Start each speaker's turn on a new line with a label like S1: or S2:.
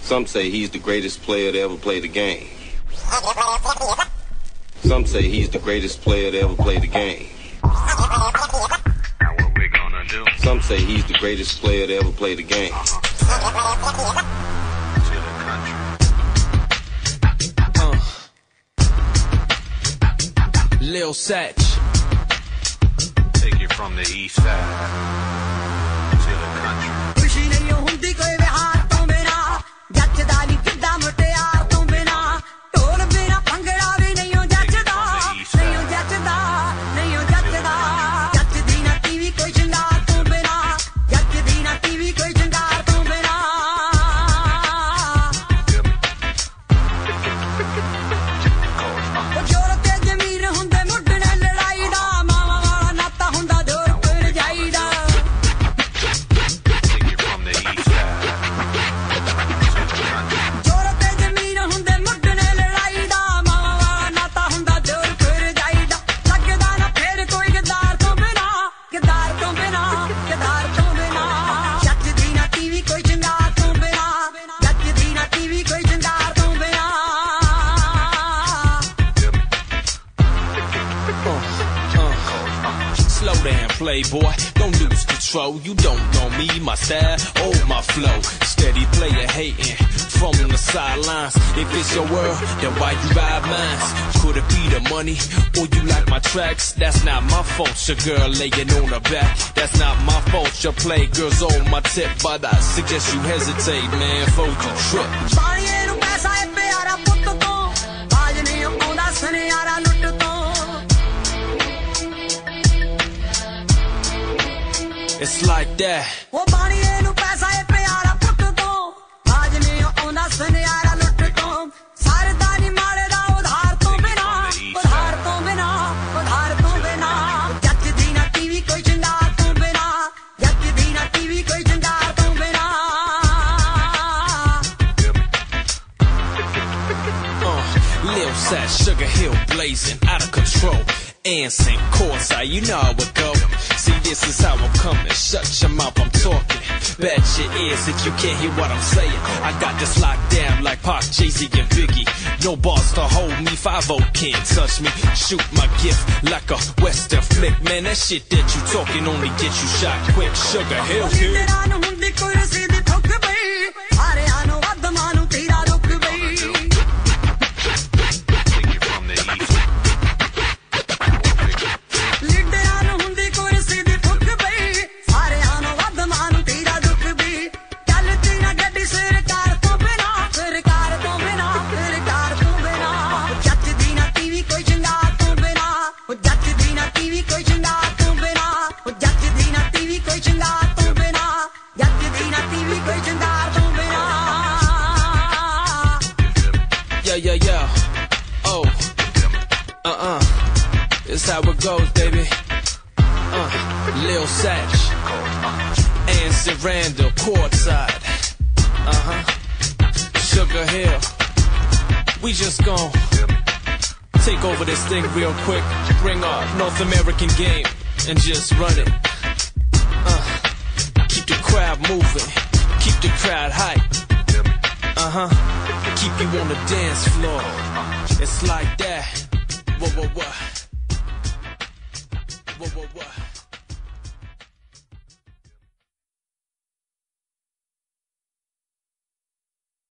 S1: Some say he's the greatest player to ever play the game. Some say he's the greatest player to ever play the game.
S2: Now what we're gonna do?
S1: Some say he's the greatest player to ever play the game.
S2: To the country.
S3: Lil Satch.
S2: Take it from the east side to the country.
S4: खुशी नहीं होती कोई विहार तो बिना जचदा नहीं किदा मुटियार तो बिना ढोल बिना भंगड़ा भी नहीं हो जचदा नहीं हो जचदा नहीं हो जचदा जचदी ना टीवी कोई शंगार तो बिना जचदी ना टीवी कोई शंगार तो बिना वो जोर ते जमीर हुंदे मुड्डने लड़ाई दा मावा वाला नाता हुंदा जोर पर जाईदा
S3: Slow down, playboy, don't lose control. You don't know me, my style, oh my flow. Steady player hating from the sidelines. If it's your world, then why you ride mine? Could it be the money, or you like my tracks? That's not my fault, your girl laying on her back. That's not my fault, your play girls on my tip. But I suggest you hesitate, man, before you trip. It's like that.
S4: वो बाणीए नु पैसा है प्यारा put तो आज नहीं आउंदा सनियारा लुट तो सरदानी मारे दा उधार तो बिना उधार तो बिना उधार तो बिना जच दी ना टीवी कोई शंगार तो बिना जच दी ना टीवी कोई शंगार तो बिना
S3: Lil Satch, Sugar Hill blazing, out of control. Anson, courtside, you know how it go. See, this is how I'm coming. Shut your mouth, I'm talking. Bet your ears if you can't hear what I'm saying. I got this locked down like Pac, Jay-Z, and Biggie. No bars to hold me, 5-0 can't touch me. Shoot my gift like a western flick. Man, that shit that you talking only get you shot quick. Sugar Hill, here. Yeah. Oh. This how it goes, baby. Lil Satch. Anson Randall, courtside. Sugar Hill. We just gon' take over this thing real quick. Bring our North American game and just run it. Keep the crowd moving. Keep the crowd hype. Keep you on the dance floor. It's like that. What?